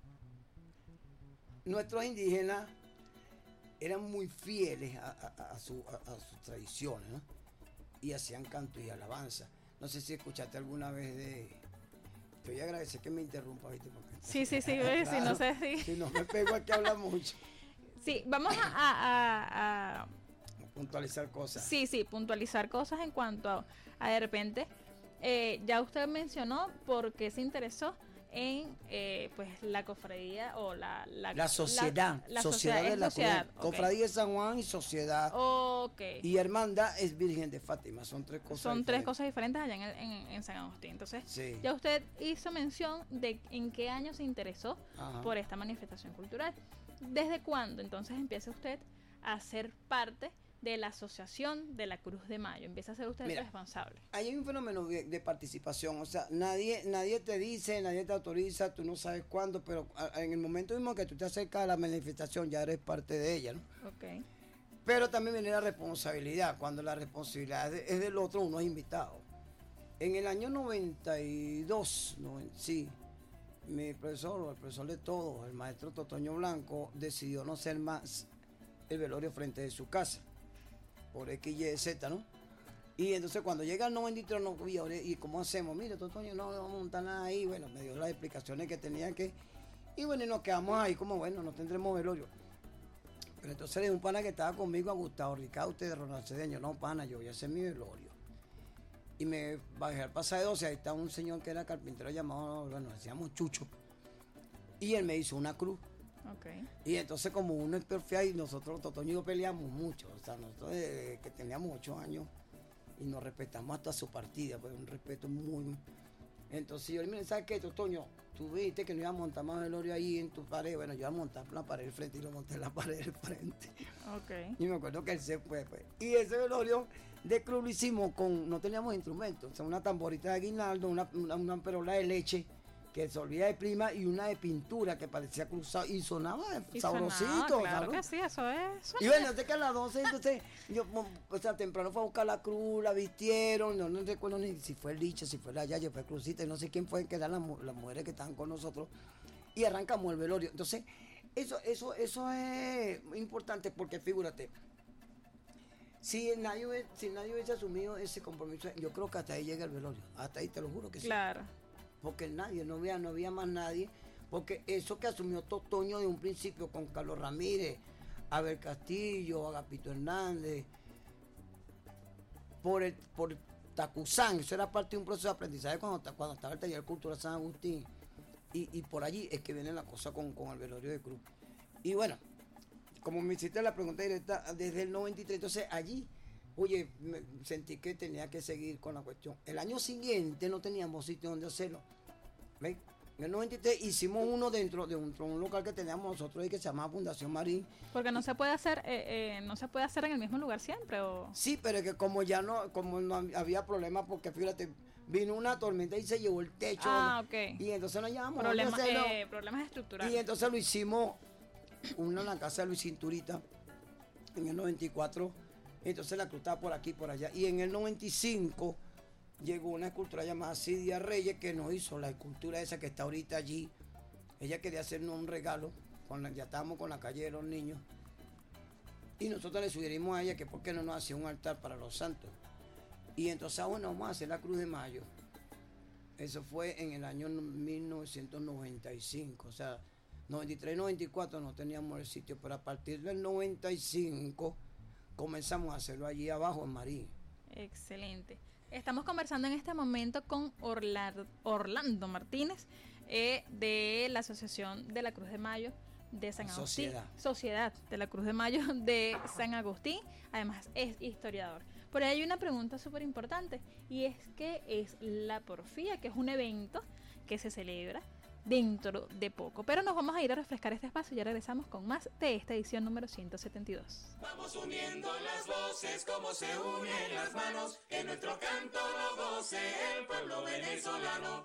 nuestros indígenas eran muy fieles a, a- a su- a- a sus tradiciones, ¿no? Y hacían canto y alabanza. No sé si escuchaste alguna vez de... Te voy a agradecer que me interrumpa, ¿viste? Porque... Sí, sí, sí, ve, si no sé si... Si no me pego aquí a hablar mucho. Sí, vamos a, a- a- a- Puntualizar cosas. sí, sí, puntualizar cosas en cuanto a, a de repente, eh, ya usted mencionó por qué se interesó en eh, pues la cofradía o la... La, La sociedad. la- la sociedad, de es la sociedad, Cruz. ok. Cofradía de San Juan y sociedad. Ok. Y hermandad es Virgen de Fátima. Son tres cosas Son tres diferentes. cosas diferentes allá en, el- en- en San Agustín. Entonces, Sí. ya usted hizo mención de en qué año se interesó Ajá. por esta manifestación cultural. ¿Desde cuándo entonces empieza usted a ser parte de la Asociación de la Cruz de Mayo? Empieza a ser usted Mira, responsable. Hay un fenómeno de, de participación, o sea, nadie nadie te dice, nadie te autoriza, tú no sabes cuándo, pero a- en el momento mismo que tú te acercas a la manifestación ya eres parte de ella, ¿no? Ok. Pero también viene la responsabilidad, cuando la responsabilidad es del otro, uno es invitado. En el año noventa y dos, noven- sí, mi profesor, el profesor de todos, el maestro Totoño Blanco, decidió no hacer más el velorio frente de su casa, por X, Y, Z, ¿no? Y entonces cuando llega el noventa y tres, no, y, ahora, ¿y cómo hacemos? Mire, Totoño, no vamos a montar nada ahí. Bueno, me dio las explicaciones que tenía que... Y bueno, y nos quedamos ahí como, bueno, no tendremos velorio. Pero entonces le di un pana que estaba conmigo, a Gustavo Ricaute de Ronald Cedeño. No, pana, yo voy a hacer mi velorio. Y me bajé al pasaje doce, ahí está un señor que era carpintero llamado, bueno, decíamos Chucho. Y él me hizo una cruz. Ok. Y entonces como uno es perfecto y nosotros, Totoño y yo peleamos mucho. O sea, nosotros desde que teníamos ocho años y nos respetamos hasta su partida, pues un respeto muy... Entonces yo le dije, ¿sabes qué, Totoño? Tú viste que no iba a montar más velorio ahí en tu pared. Bueno, yo iba a montar la pared del frente y lo monté en la pared del frente. Ok. Y me acuerdo que él se fue, pues. Y ese velorio de cruz lo hicimos con, no teníamos instrumentos, o sea, una tamborita de aguinaldo, una, una, una perola de leche que se olvida de prima y una de pintura que parecía cruzado y sonaba Y sabrosito. sonaba, claro ¿sabes? que sí, eso es. Y bueno, sé que a las doce, entonces, yo, o sea, temprano fue a buscar la cruz, la vistieron, no, no recuerdo ni si fue Licha, si fue la Yaya, fue Cruzita, y no sé quién fue, que eran las, mu- las mujeres que estaban con nosotros, y arrancamos el velorio. Entonces, eso, eso, eso es importante porque figúrate, si nadie, hubiese- si nadie hubiese asumido ese compromiso, yo creo que hasta ahí llega el velorio, hasta ahí te lo juro que sí. Claro. Porque nadie, no había, no había más nadie, porque eso que asumió Totoño de un principio con Carlos Ramírez, Abel Castillo, Agapito Hernández, por el, por Tacuzán, eso era parte de un proceso de aprendizaje cuando, ta- cuando estaba el taller cultural San Agustín, y, y por allí es que viene la cosa con, con el velorio de Cruz. Y bueno, como me hiciste la pregunta directa, desde el noventa y tres, entonces allí, oye, me sentí que tenía que seguir con la cuestión. El año siguiente no teníamos sitio donde hacerlo. ¿Ves? En el noventa y tres hicimos uno dentro de un, un local que teníamos nosotros ahí que se llamaba Fundación Marín. Porque no se puede hacer, eh, eh, no se puede hacer en el mismo lugar siempre, o... Sí, pero es que como ya no, como no había problema, porque fíjate, vino una tormenta y se llevó el techo. Ah, ok. Y entonces nos llamamos. Problema- ¿dónde hacerlo? eh, problemas estructurales. Y entonces lo hicimos, uno en la casa de Luis Cinturita, en el noventa y cuatro, entonces la cruz estaba por aquí, por allá. Y en el noventa y cinco llegó una escultura llamada Cidia Reyes, que nos hizo la escultura esa que está ahorita allí. Ella quería hacernos un regalo, con la- ya estábamos con la calle de los niños. Y nosotros le sugerimos a ella que por qué no nos hacía un altar para los santos. Y entonces, ah, bueno, vamos a hacer la Cruz de Mayo. Eso fue en el año mil novecientos noventa y cinco. O sea, noventa y tres, noventa y cuatro no teníamos el sitio, pero a partir del noventa y cinco comenzamos a hacerlo allí abajo en Marín. Excelente. Estamos conversando en este momento con Orlando, Orlando Martínez eh, de la Asociación de la Cruz de Mayo de San Agustín. Sociedad. Sociedad de la Cruz de Mayo de San Agustín. Además es historiador. Por ahí hay una pregunta súper importante y es ¿qué es la porfía? Que es un evento que se celebra dentro de poco. Pero nos vamos a ir a refrescar este espacio y ya regresamos con más de esta edición número ciento setenta y dos. Vamos uniendo las voces como se unen las manos, que nuestro canto lo goce el pueblo venezolano.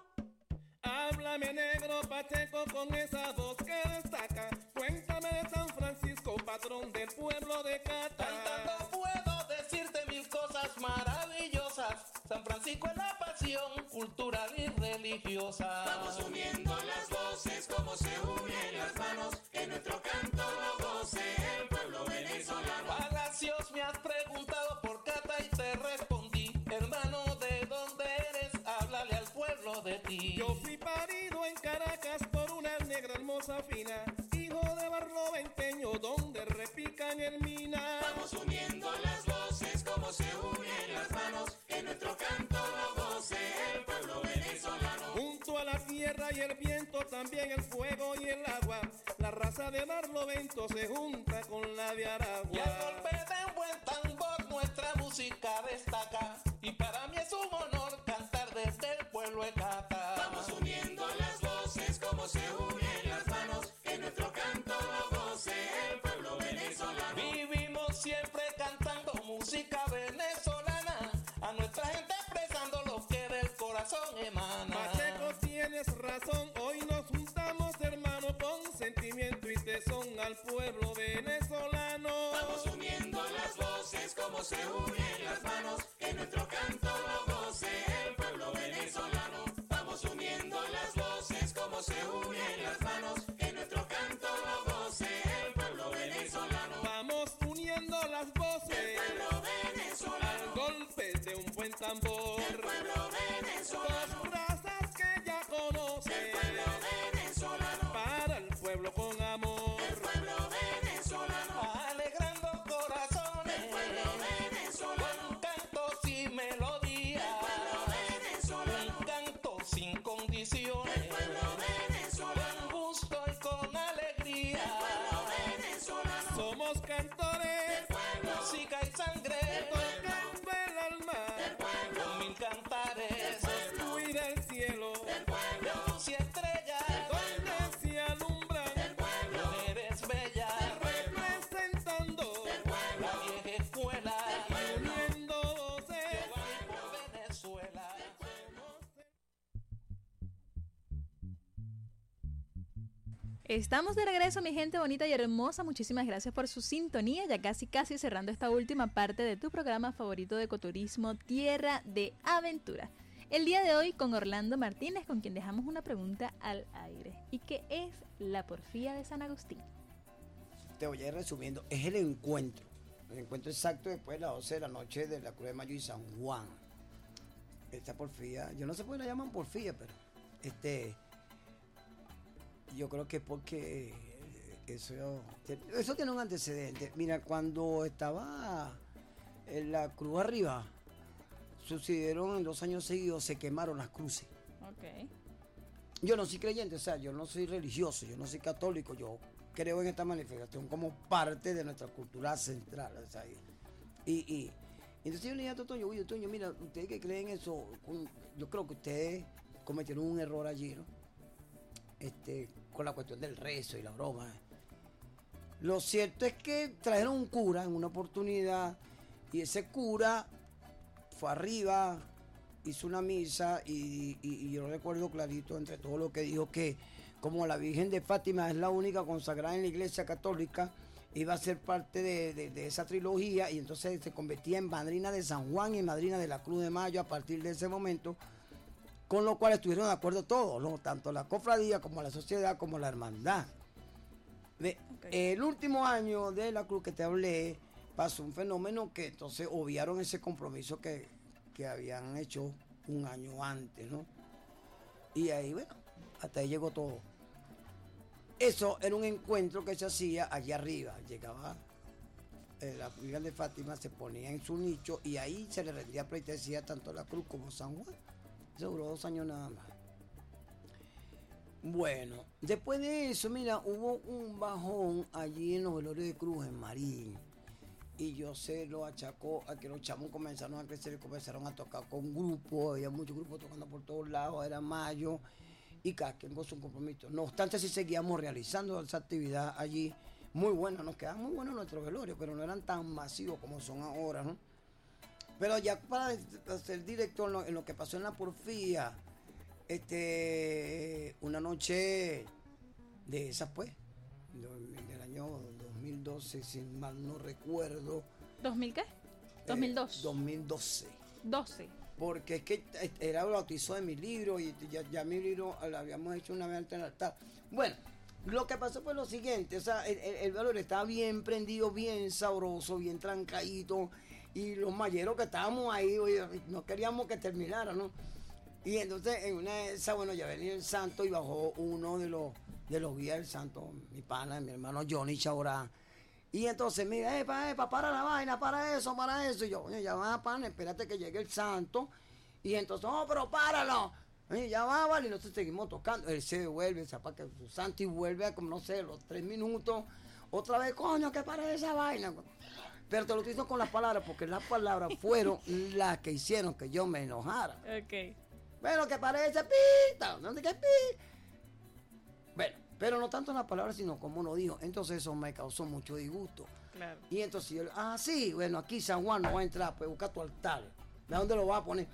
Háblame negro Pacheco con esa voz que destaca. Cuéntame de San Francisco, patrón del pueblo de Cata. Cantando puedo decirte mil cosas maravillosas. San Francisco es la pasión cultural y religiosa. Vamos uniendo las voces como se unen las manos, que nuestro canto lo goce el pueblo venezolano. Palacios, me has preguntado por Cata y te respondí. Hermano, ¿de dónde eres? Háblale al pueblo de ti. Yo fui parido en Caracas por una negra hermosa fina, hijo de barloventeño donde repican el mina. Vamos uniendo las voces como se unen las manos, que nuestro canto lo goce el pueblo venezolano. Junto a la tierra y el viento, también el fuego y el agua, la raza de barlovento se junta con la de Aragua. Y al golpe de un buen tambor nuestra música destaca, y para mí es un honor cantar desde el pueblo de Cata. Vamos uniendo las voces como se unen las manos, que nuestro canto lo goce el pueblo venezolano. Vivimos siempre cantando música venezolana, a nuestra gente expresando lo que del corazón emana. Pacheco, tienes razón, hoy nos juntamos hermanos con sentimiento y tesón al pueblo venezolano. Vamos uniendo las voces como se unen las manos, que nuestro canto lo goce el pueblo venezolano. Vamos uniendo las voces como se unen las manos, que nuestro canto lo goce el pueblo venezolano. Vamos uniendo las voces del pueblo venezolano, al golpe de un buen tambor del pueblo venezolano, dos razas que ya conocen del pueblo venezolano, para el pueblo con amor, del pueblo venezolano, alegrando corazones, del pueblo venezolano, con cantos y melodías, del pueblo venezolano, un canto sin condiciones, del pueblo venezolano, con gusto y con alegría, del pueblo venezolano. Somos cantores del pueblo, música y sangre, tocando el alma del pueblo, con mil cantares, del pueblo, cuida el cielo del pueblo, luz y estrellas, donde se alumbran del pueblo, eres bella, representando del pueblo, la vieja escuela, uniendo voces por Venezuela. Estamos de regreso, mi gente bonita y hermosa. Muchísimas gracias por su sintonía. Ya casi casi cerrando esta última parte de tu programa favorito de ecoturismo, Tierra de Aventura. El día de hoy con Orlando Martínez, con quien dejamos una pregunta al aire. ¿Y qué es la porfía de San Agustín? Te voy a ir resumiendo. Es el encuentro. El encuentro exacto después de las doce de la noche de la Cruz de Mayo y San Juan. Esta porfía, yo no sé por qué la llaman porfía, pero este, yo creo que es porque eso, eso tiene un antecedente. Mira, cuando estaba en la cruz arriba, sucedieron en dos años seguidos, se quemaron las cruces. Ok. Yo no soy creyente, o sea, yo no soy religioso, yo no soy católico, yo creo en esta manifestación como parte de nuestra cultura central. O sea, y, y entonces yo le dije a Toño, oye, Toño, mira, ustedes que creen eso, yo creo que ustedes cometieron un error allí, ¿no? Este, con la cuestión del rezo y la broma. Lo cierto es que trajeron un cura en una oportunidad y ese cura fue arriba, hizo una misa y, y, y yo recuerdo clarito entre todo lo que dijo que como la Virgen de Fátima es la única consagrada en la Iglesia Católica, iba a ser parte de, de, de esa trilogía y entonces se convertía en madrina de San Juan y madrina de la Cruz de Mayo a partir de ese momento, con lo cual estuvieron de acuerdo todos, ¿no? Tanto la cofradía como la sociedad como la hermandad. De, okay. El último año de la cruz que te hablé pasó un fenómeno que entonces obviaron ese compromiso que, que habían hecho un año antes, ¿no? Y ahí, bueno, hasta ahí llegó todo. Eso era un encuentro que se hacía allá arriba. Llegaba eh, la Virgen de Fátima, se ponía en su nicho y ahí se le rendía pleitesía tanto a la Cruz como a San Juan. Eso duró dos años nada más. Bueno, después de eso, mira, hubo un bajón allí en los velorios de Cruz, en Marín. Y yo se lo achacó a que los chamos comenzaron a crecer y comenzaron a tocar con grupos. Había muchos grupos tocando por todos lados, era mayo. Y cada quien con su compromiso. No obstante, sí seguíamos realizando esa actividad allí. Muy buena, nos quedaban muy buenos nuestros velorios, pero no eran tan masivos como son ahora, ¿no? Pero ya para ser directo en lo, en lo que pasó en la porfía, este, una noche de esas, pues, del año dos mil doce, si mal no recuerdo. ¿dos mil qué? ¿dos mil dos? Eh, dos mil doce. doce. Porque es que era el bautizo de mi libro y ya, ya mi libro lo habíamos hecho una vez antes en el altar. Bueno, lo que pasó fue lo siguiente, o sea, el, el, el valor estaba bien prendido, bien sabroso, bien trancadito, y los mayeros que estábamos ahí, oye, no queríamos que terminara, ¿no? Y entonces en una de esas, bueno, ya venía el santo y bajó uno de los, de los guías del santo, mi pana, mi hermano Johnny Chaurán. Y entonces, mira, epa, epa, para la vaina, para eso, para eso. Y yo, oye, ya va, pana, espérate que llegue el santo. Y entonces, oh, pero páralo. Oye, ya va, vale, y nosotros seguimos tocando. Él se devuelve, se apaga su santo y vuelve a, como no sé, los tres minutos. Otra vez, coño, que para esa vaina. Pero te lo estoy diciendo con las palabras, porque las palabras fueron las que hicieron que yo me enojara. Ok. Bueno, que parece pita, ¿dónde que pi? Bueno. Pero no tanto en las palabras, sino como lo dijo. Entonces eso me causó mucho disgusto. Claro. Y entonces yo, ah, sí, bueno, aquí San Juan no va a entrar, pues busca tu altar. ¿De dónde lo va a poner?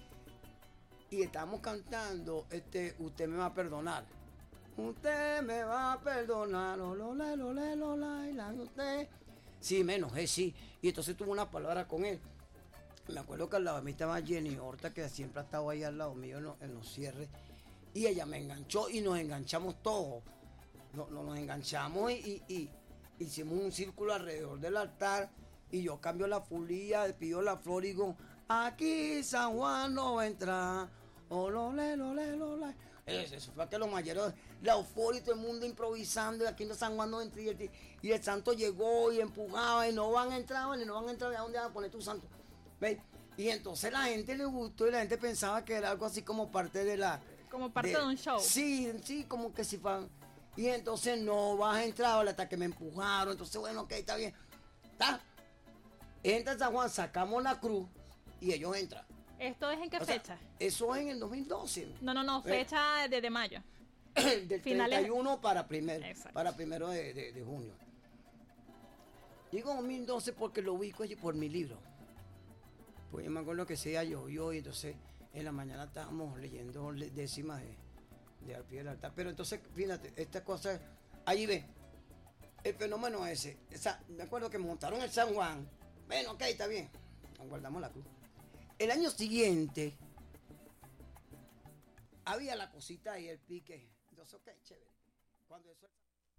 Y estamos cantando, este, usted me va a perdonar. Usted me va a perdonar, lo, lo, lo, lo, lo, lo, lo, la, usted. Sí, me enojé, sí. Y entonces tuve una palabra con él. Me acuerdo que al lado de mí estaba Jenny Horta, que siempre ha estado ahí al lado mío en los, en los cierres. Y ella me enganchó y nos enganchamos todos. Nos, nos enganchamos y, y, y hicimos un círculo alrededor del altar. Y yo cambio la fulía, le pido la flor y digo, aquí San Juan no va a entrar. Oh, lo, le, lo, le, lo, le. Eso, eso fue que los mayeros, la euforia y todo el mundo improvisando. Y aquí en San Juan no entra. Y el, y el santo llegó y empujaba y no van a entrar, y no van a entrar. ¿A dónde van a poner tu santo? ¿Ves? Y entonces la gente le gustó y la gente pensaba que era algo así como parte de la... Como parte de, de un show. Sí, sí, como que si fan. Y entonces no vas a entrar hasta que me empujaron. Entonces, bueno, ok, está bien. ¿Está? Entra San Juan, sacamos la cruz y ellos entran. ¿Esto es en qué O fecha? sea, eso es en el dos mil doce. No, no, no, fecha eh, de, de mayo. Del Finales... treinta y uno para primero, Exacto. para primero de, de, de junio. Digo dos mil doce porque lo ubico allí por mi libro. Pues yo me acuerdo que sea llovió y entonces en la mañana estábamos leyendo décimas de, de al pie del altar. Pero entonces, fíjate, esta cosa, allí ve, el fenómeno ese. Esa, me acuerdo que montaron el San Juan. Bueno, ok, está bien. Guardamos la cruz. El año siguiente, había la cosita ahí, el pique. Entonces, ok, chévere. Cuando eso...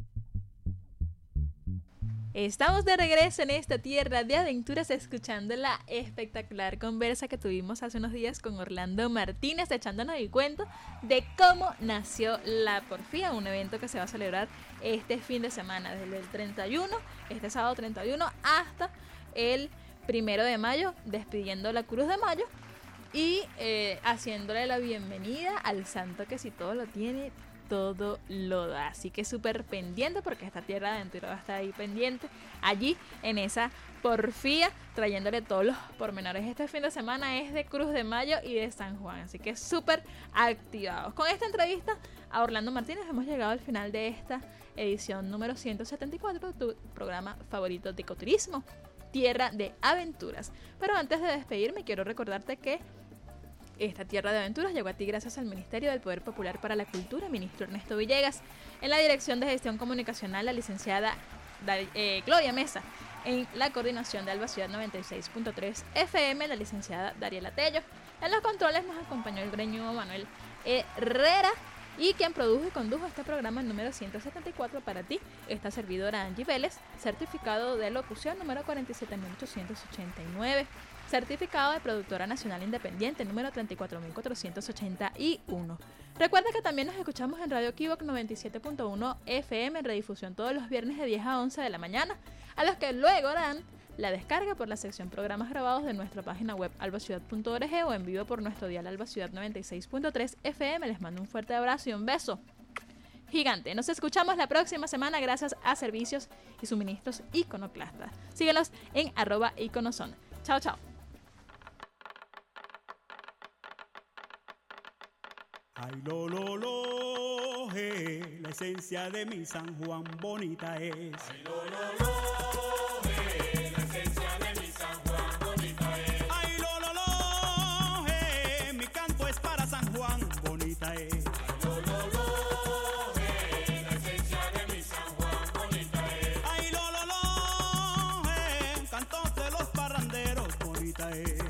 Estamos de regreso en esta tierra de aventuras escuchando la espectacular conversa que tuvimos hace unos días con Orlando Martínez, echándonos el cuento de cómo nació la porfía, un evento que se va a celebrar este fin de semana, desde el treinta y uno, este sábado treinta y uno, hasta el primero de mayo, despidiendo la Cruz de Mayo y eh, haciéndole la bienvenida al santo que si todo lo tiene, todo lo da. Así que súper pendiente porque esta tierra de aventura va a estar ahí pendiente, allí en esa porfía, trayéndole todos los pormenores. Este fin de semana es de Cruz de Mayo y de San Juan, así que súper activados. Con esta entrevista a Orlando Martínez hemos llegado al final de esta edición número ciento setenta y cuatro de tu programa favorito de ecoturismo, Tierra de Aventuras. Pero antes de despedirme quiero recordarte que esta tierra de aventuras llegó a ti gracias al Ministerio del Poder Popular para la Cultura, ministro Ernesto Villegas, en la Dirección de Gestión Comunicacional, la licenciada eh, Gloria Mesa, en la coordinación de Alba Ciudad noventa y seis punto tres F M, la licenciada Dariela Tello, en los controles nos acompañó el greñudo Manuel Herrera, y quien produjo y condujo este programa número ciento setenta y cuatro para ti, esta servidora Angie Vélez, certificado de locución número cuarenta y siete mil ochocientos ochenta y nueve, certificado de productora nacional independiente número treinta y cuatro mil cuatrocientos ochenta y uno. Recuerda que también nos escuchamos en Radio Kibok noventa y siete punto uno F M en redifusión todos los viernes de diez a once de la mañana, a los que luego harán la descarga por la sección programas grabados de nuestra página web albaciudad punto org o en vivo por nuestro dial Alba Ciudad noventa y seis punto tres F M. Les mando un fuerte abrazo y un beso gigante. Nos escuchamos la próxima semana gracias a Servicios y Suministros Iconoclasta. Síguenos en arroba iconoson. Chao, chao. Ay, lo, lo, lo, eh, la esencia de mi San Juan bonita es. Ay, lo, lo, lo, eh, la esencia de mi San Juan bonita es. Ay, lo, lo, lo, eh, mi canto es para San Juan bonita es. Ay, lo, lo, lo, eh, la esencia de mi San Juan bonita es. Ay, lo, lo, lo, eh, cantos de los parranderos bonita es.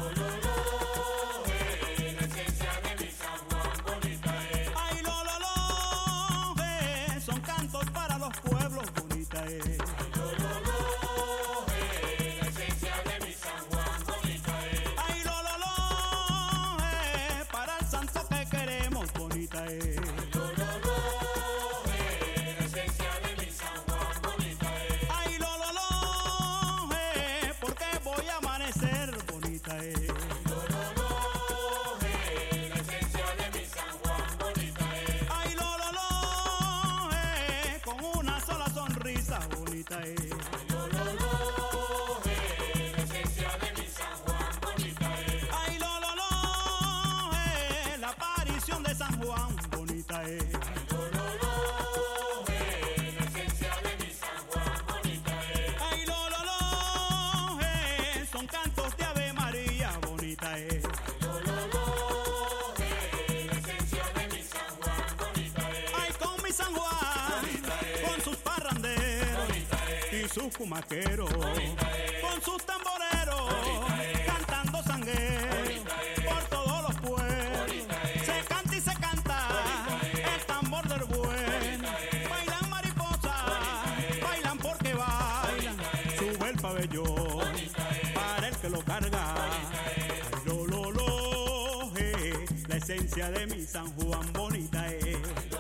Sus cumaqueros, con sus tamboreros, cantando sanguero por todos los pueblos. Se canta y se canta el tambor del bueno. Bailan mariposas, bailan porque bailan. Sube el pabellón para el que lo carga. Ay, lo, lo, lo, eh, la esencia de mi San Juan bonita es.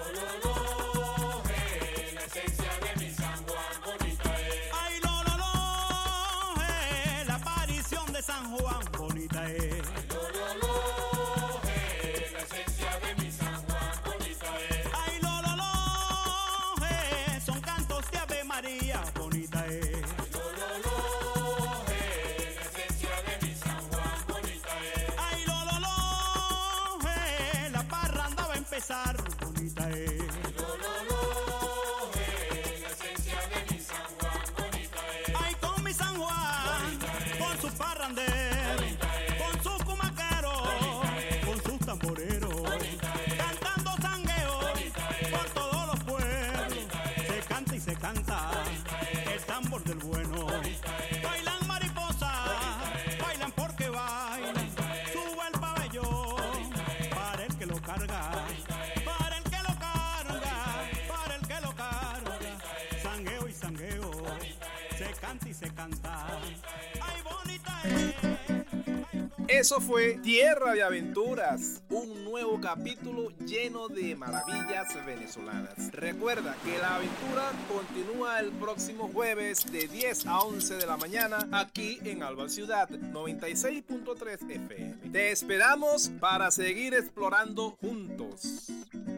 San Juan bonita es. Ay, lo, lo, lo, eh, la esencia de mi San Juan bonita es. Ay, lo, lo, lo, eh, son cantos de Ave María bonita es. Ay, lo, lo, lo, eh, la esencia de mi San Juan bonita es. Ay, lo, lo, lo, eh, la parranda va a empezar bonita es. Ay, lo, lo, lo, eh, la esencia de mi San Juan bonita es. Ay, con mi San Juan, con sus parranderos, con sus cumaqueros, con sus tamboreros, cantando sangueo por todos los pueblos. Se canta y se canta el tambor del bueno. Bailan mariposas, bailan porque bailan. Sube el pabellón para el que lo carga, para el que lo carga, para el que lo carga. Sangueo y sangueo, se canta y se canta. Ay, bonita es. Eso fue Tierra de Aventuras, un nuevo capítulo lleno de maravillas venezolanas. Recuerda que la aventura continúa el próximo jueves de diez a once de la mañana aquí en Alba Ciudad noventa y seis punto tres F M. Te esperamos para seguir explorando juntos.